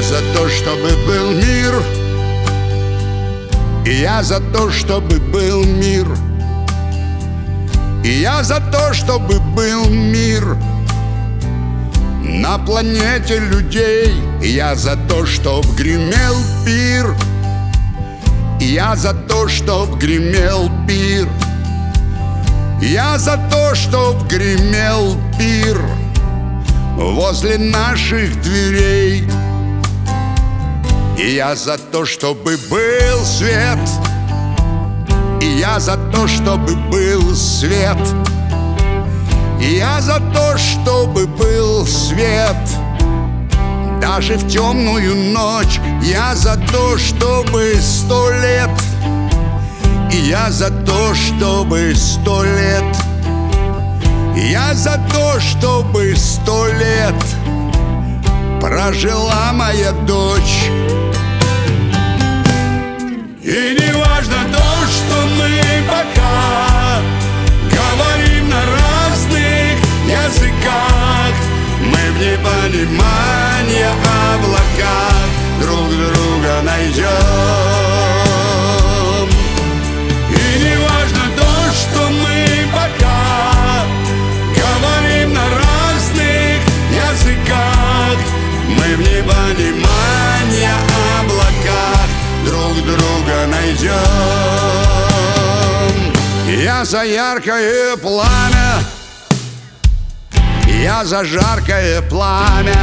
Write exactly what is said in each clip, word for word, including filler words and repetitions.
за то, чтобы был мир. И я за то, чтобы был мир. И я за то, чтобы был мир на планете людей. И я за то, чтоб гремел пир. И я за то, чтоб гремел пир. И я за то, чтоб гремел пир возле наших дверей. И я за то, чтобы был свет. И я за то, чтобы был свет. И я за то, чтобы был свет даже в темную ночь. Я за то, чтобы сто лет. И я за то, чтобы сто лет. И я за то, чтобы сто лет прожила моя дочь. И не важно то, что мы пока говорим на разных языках. Мы в непонимании облаках друг друга найдем. И не важно то, что мы пока говорим на разных языках. Мы в непонимании облаках друг друга найдем. Я за яркое пламя. Я за жаркое пламя.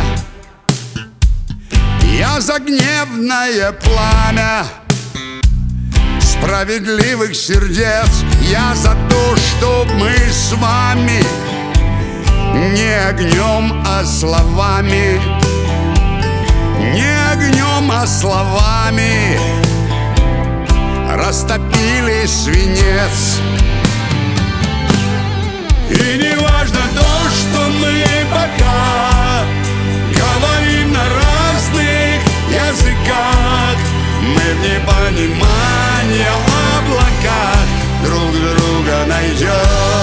Я за гневное пламя справедливых сердец. Я за то, чтоб мы с вами не огнем, а словами, не огнем, а словами растопили свинец. И не важно то, что мы пока говорим на разных языках. Мы в непонимании облаках друг друга найдем.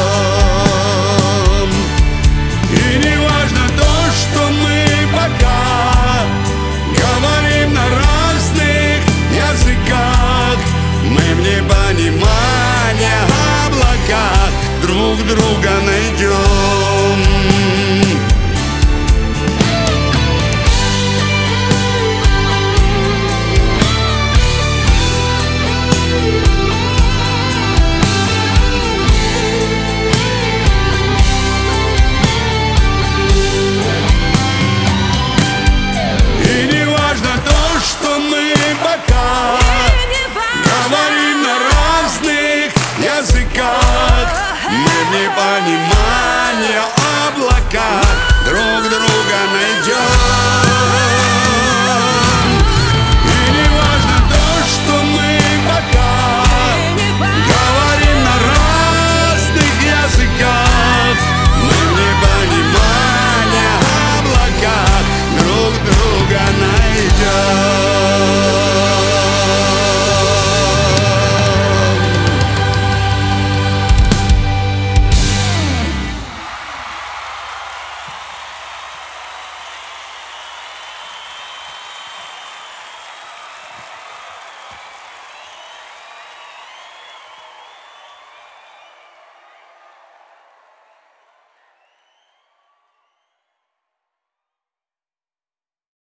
И не важно то, что мы пока говорим на разных языках. Мы в непонимании облаках друг друга найдем. И не важно то, что мы пока говорим на разных языках. Мы в непонимании